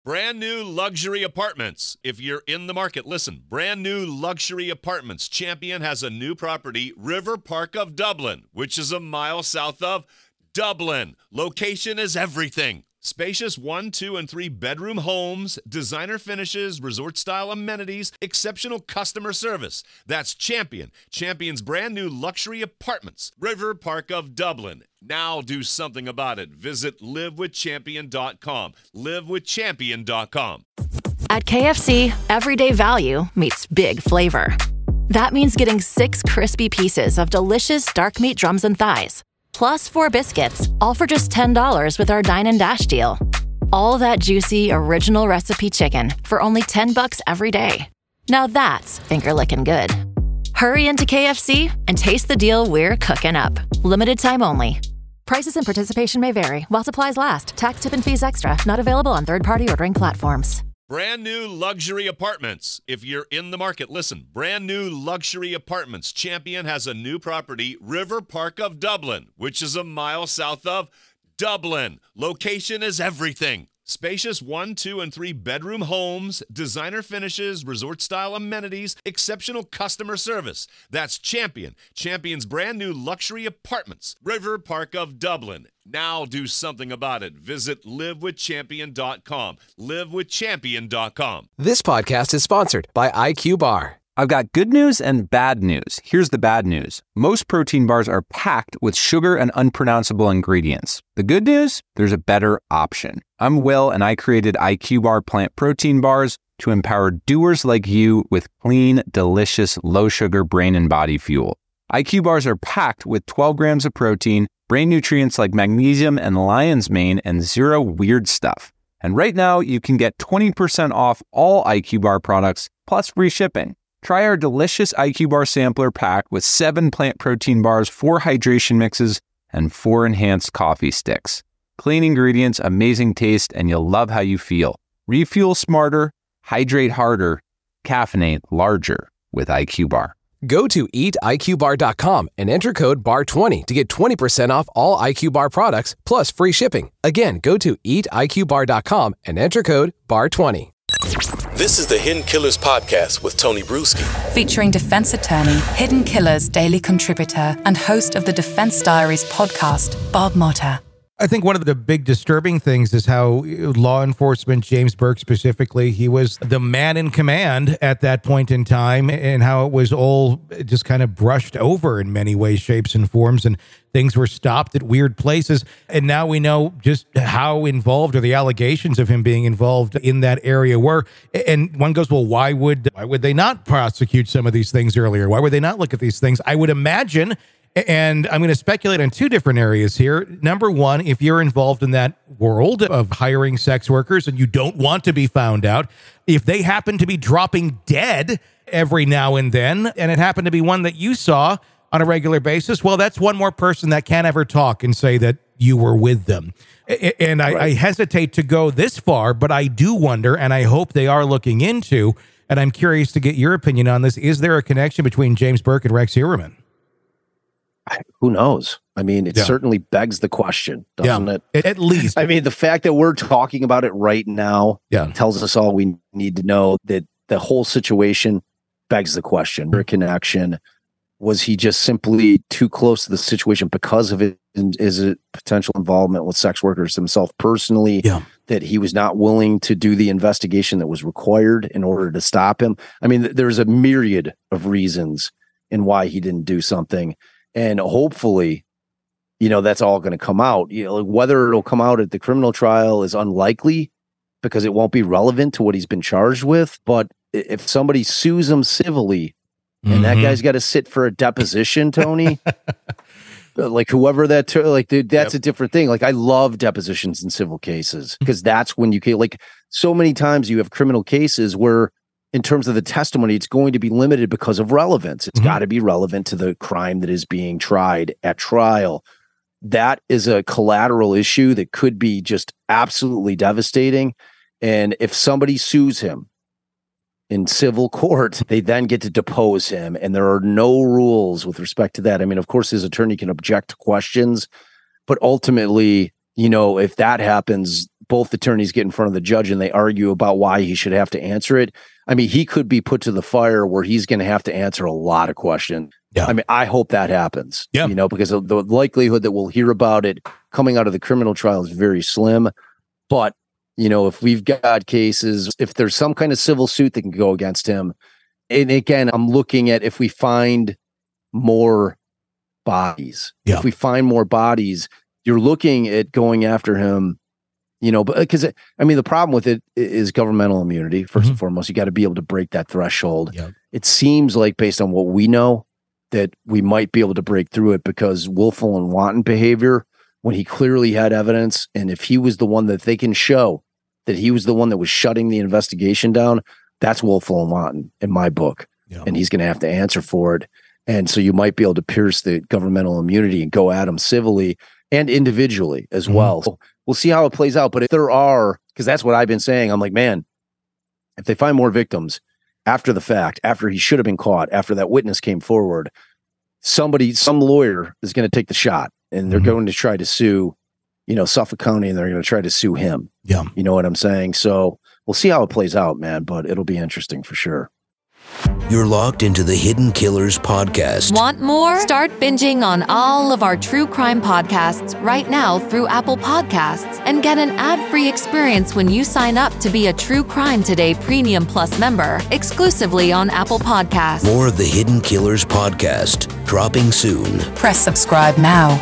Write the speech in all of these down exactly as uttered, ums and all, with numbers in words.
Brand new luxury apartments. If you're in the market, listen. Brand new luxury apartments. Champion has a new property, River Park of Dublin, which is a mile south of Dublin. Location is everything. Spacious one, two, and three bedroom homes, designer finishes, resort-style amenities, exceptional customer service. That's Champion. Champion's brand new luxury apartments. River Park of Dublin. Now do something about it. Visit live with champion dot com. live with champion dot com. At K F C, everyday value meets big flavor. That means getting six crispy pieces of delicious dark meat drums and thighs, plus four biscuits, all for just ten dollars with our Dine and Dash deal. All that juicy, original recipe chicken for only ten bucks every day. Now that's finger-licking good. Hurry into K F C and taste the deal we're cooking up. Limited time only. Prices and participation may vary while supplies last. Tax, tip, and fees extra. Not available on third-party ordering platforms. Brand new luxury apartments. If you're in the market, listen. Brand new luxury apartments. Champion has a new property, River Park of Dublin, which is a mile south of Dublin. Location is everything. Spacious one, two, and three bedroom homes, designer finishes, resort-style amenities, exceptional customer service. That's Champion. Champion's brand new luxury apartments. River Park of Dublin. Now do something about it. Visit live with champion dot com. live with champion dot com. This podcast is sponsored by I Q Bar. I've got good news and bad news. Here's the bad news. Most protein bars are packed with sugar and unpronounceable ingredients. The good news? There's a better option. I'm Will, and I created I Q Bar plant protein bars to empower doers like you with clean, delicious, low-sugar brain and body fuel. I Q Bars are packed with twelve grams of protein, brain nutrients like magnesium and lion's mane, and zero weird stuff. And right now, you can get twenty percent off all I Q Bar products, plus free shipping. Try our delicious I Q Bar sampler pack with seven plant protein bars, four hydration mixes, and four enhanced coffee sticks. Clean ingredients, amazing taste, and you'll love how you feel. Refuel smarter, hydrate harder, caffeinate larger with I Q Bar. Go to eat I Q bar dot com and enter code B A R twenty to get twenty percent off all I Q Bar products plus free shipping. Again, go to eat I Q bar dot com and enter code B A R twenty. This is the Hidden Killers podcast with Tony Bruschi. Featuring defense attorney, Hidden Killers daily contributor, and host of the Defense Diaries podcast, Bob Motta. I think one of the big disturbing things is how law enforcement, James Burke specifically, he was the man in command at that point in time, and how it was all just kind of brushed over in many ways, shapes, and forms, and things were stopped at weird places. And now we know just how involved, or the allegations of him being involved in that area were. And one goes, well, why would why would they not prosecute some of these things earlier? Why would they not look at these things? I would imagine. And I'm going to speculate on two different areas here. Number one, if you're involved in that world of hiring sex workers and you don't want to be found out, if they happen to be dropping dead every now and then, and it happened to be one that you saw on a regular basis, well, that's one more person that can't ever talk and say that you were with them. And I, right. I hesitate to go this far, but I do wonder, and I hope they are looking into, and I'm curious to get your opinion on this, is there a connection between James Burke and Rex Heuermann? Who knows? I mean, it yeah. certainly begs the question, doesn't yeah. it? At least. I mean, the fact that we're talking about it right now yeah. tells us all we need to know, that the whole situation begs the question. Mm-hmm. Connection. Was he just simply too close to the situation because of it? And is it potential involvement with sex workers himself personally, yeah. that he was not willing to do the investigation that was required in order to stop him? I mean, there's a myriad of reasons in why he didn't do something. And hopefully, you know, that's all going to come out. You know, whether it'll come out at the criminal trial is unlikely because it won't be relevant to what he's been charged with. But if somebody sues him civilly, and mm-hmm. that guy's got to sit for a deposition, Tony, like whoever that, like, dude, that's yep. a different thing. Like, I love depositions in civil cases because that's when you can, like, so many times you have criminal cases where, in terms of the testimony, it's going to be limited because of relevance. It's mm-hmm. got to be relevant to the crime that is being tried at trial. That is a collateral issue that could be just absolutely devastating. And if somebody sues him in civil court, they then get to depose him. And there are no rules with respect to that. I mean, of course, his attorney can object to questions, but ultimately, you know, if that happens, both attorneys get in front of the judge and they argue about why he should have to answer it, I mean, he could be put to the fire where he's going to have to answer a lot of questions. Yeah. I mean, I hope that happens, yeah. you know, because the likelihood that we'll hear about it coming out of the criminal trial is very slim. But, you know, if we've got cases, if there's some kind of civil suit that can go against him, and again, I'm looking at if we find more bodies, yeah. if we find more bodies, you're looking at going after him, you know, but because I mean, the problem with it is governmental immunity. First mm-hmm. and foremost, you got to be able to break that threshold. Yep. It seems like, based on what we know, that we might be able to break through it because willful and wanton behavior, when he clearly had evidence, and if he was the one that they can show that he was the one that was shutting the investigation down, that's willful and wanton in my book. Yep. And he's going to have to answer for it. And so you might be able to pierce the governmental immunity and go at him civilly and individually as mm-hmm. well. So we'll see how it plays out. But if there are, because that's what I've been saying, I'm like, man, if they find more victims after the fact, after he should have been caught, after that witness came forward, somebody, some lawyer is going to take the shot, and they're mm-hmm. going to try to sue, you know, Suffolk County, and they're going to try to sue him. Yeah. You know what I'm saying? So we'll see how it plays out, man, but it'll be interesting for sure. You're logged into the Hidden Killers podcast. Want more? Start binging on all of our true crime podcasts right now through Apple Podcasts and get an ad-free experience when you sign up to be a True Crime Today Premium Plus member exclusively on Apple Podcasts. More of the Hidden Killers podcast dropping soon. Press subscribe now.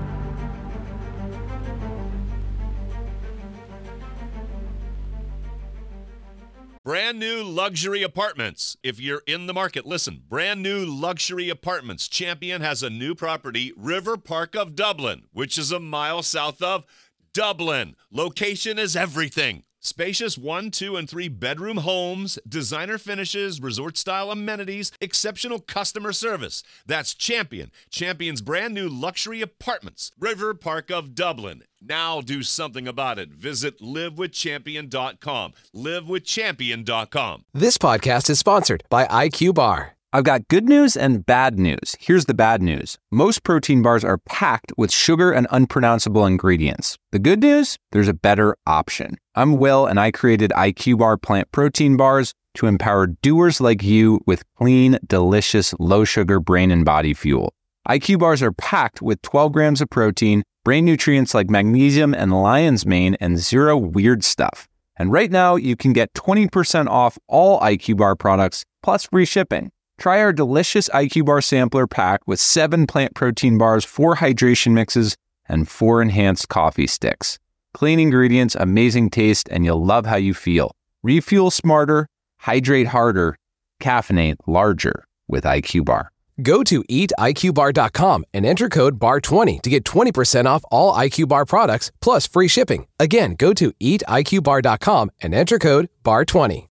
Brand new luxury apartments. If you're in the market, listen. Brand new luxury apartments. Champion has a new property, River Park of Dublin, which is a mile south of Dublin. Location is everything. Spacious one, two, and three bedroom homes, designer finishes, resort-style amenities, exceptional customer service. That's Champion. Champion's brand new luxury apartments, River Park of Dublin. Now do something about it. Visit live with champion dot com. live with champion dot com. This podcast is sponsored by I Q Bar. I've got good news and bad news. Here's the bad news. Most protein bars are packed with sugar and unpronounceable ingredients. The good news? There's a better option. I'm Will, and I created I Q Bar plant protein bars to empower doers like you with clean, delicious, low-sugar brain and body fuel. I Q Bars are packed with twelve grams of protein, brain nutrients like magnesium and lion's mane, and zero weird stuff. And right now, you can get twenty percent off all I Q Bar products, plus free shipping. Try our delicious I Q Bar sampler pack with seven plant protein bars, four hydration mixes, and four enhanced coffee sticks. Clean ingredients, amazing taste, and you'll love how you feel. Refuel smarter, hydrate harder, caffeinate larger with I Q Bar. Go to eat I Q bar dot com and enter code B A R twenty to get twenty percent off all I Q Bar products, plus free shipping. Again, go to eat I Q bar dot com and enter code B A R twenty.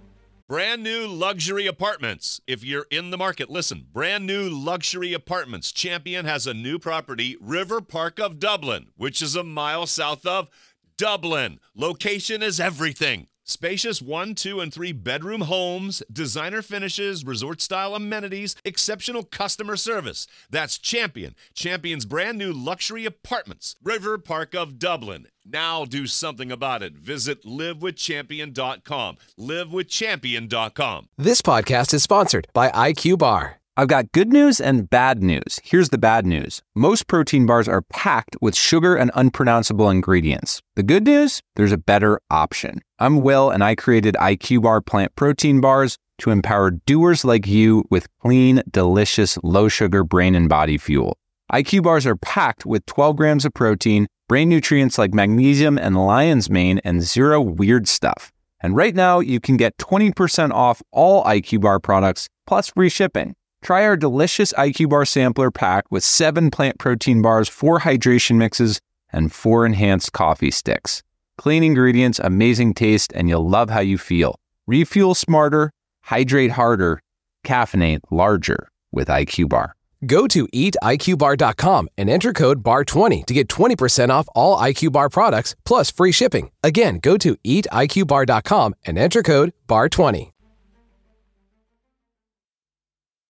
Brand new luxury apartments. If you're in the market, listen. Brand new luxury apartments. Champion has a new property, River Park of Dublin, which is a mile south of Dublin. Location is everything. Spacious one, two, and three bedroom homes, designer finishes, resort-style amenities, exceptional customer service. That's Champion. Champion's brand new luxury apartments, River Park of Dublin. Now do something about it. Visit live with champion dot com. live with champion dot com. This podcast is sponsored by I Q Bar. I've got good news and bad news. Here's the bad news. Most protein bars are packed with sugar and unpronounceable ingredients. The good news? There's a better option. I'm Will, and I created I Q Bar plant protein bars to empower doers like you with clean, delicious, low-sugar brain and body fuel. I Q Bars are packed with twelve grams of protein, brain nutrients like magnesium and lion's mane, and zero weird stuff. And right now, you can get twenty percent off all I Q Bar products, plus free shipping. Try our delicious I Q Bar sampler pack with seven plant protein bars, four hydration mixes, and four enhanced coffee sticks. Clean ingredients, amazing taste, and you'll love how you feel. Refuel smarter, hydrate harder, caffeinate larger with I Q Bar. Go to eat I Q bar dot com and enter code B A R twenty to get twenty percent off all I Q Bar products, plus free shipping. Again, go to eat I Q bar dot com and enter code B A R twenty.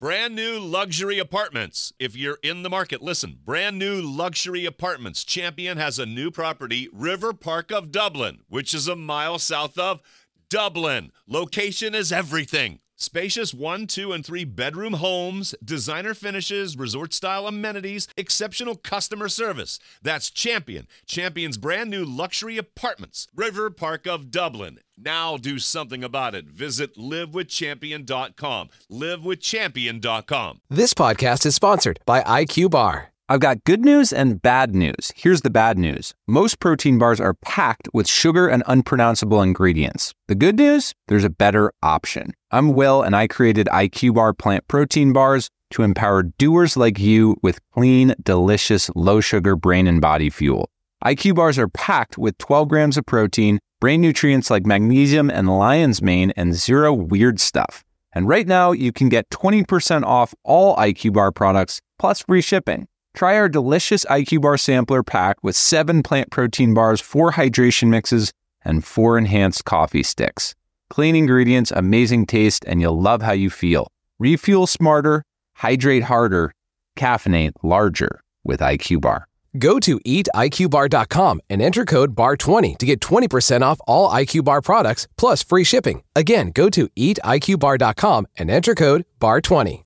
Brand new luxury apartments. If you're in the market, listen. Brand new luxury apartments. Champion has a new property, River Park of Dublin, which is a mile south of Dublin. Location is everything. Spacious one, two, and three bedroom homes, designer finishes, resort-style amenities, exceptional customer service. That's Champion. Champion's brand new luxury apartments, River Park of Dublin. Now do something about it. Visit live with champion dot com. live with champion dot com. This podcast is sponsored by I Q Bar. I've got good news and bad news. Here's the bad news. Most protein bars are packed with sugar and unpronounceable ingredients. The good news? There's a better option. I'm Will, and I created I Q Bar plant protein bars to empower doers like you with clean, delicious, low-sugar brain and body fuel. I Q Bars are packed with twelve grams of protein, brain nutrients like magnesium and lion's mane, and zero weird stuff. And right now, you can get twenty percent off all I Q Bar products, plus free shipping. Try our delicious I Q Bar sampler pack with seven plant protein bars, four hydration mixes, and four enhanced coffee sticks. Clean ingredients, amazing taste, and you'll love how you feel. Refuel smarter, hydrate harder, caffeinate larger with I Q Bar. Go to eat I Q bar dot com and enter code B A R twenty to get twenty percent off all I Q Bar products plus free shipping. Again, go to eat I Q bar dot com and enter code B A R twenty.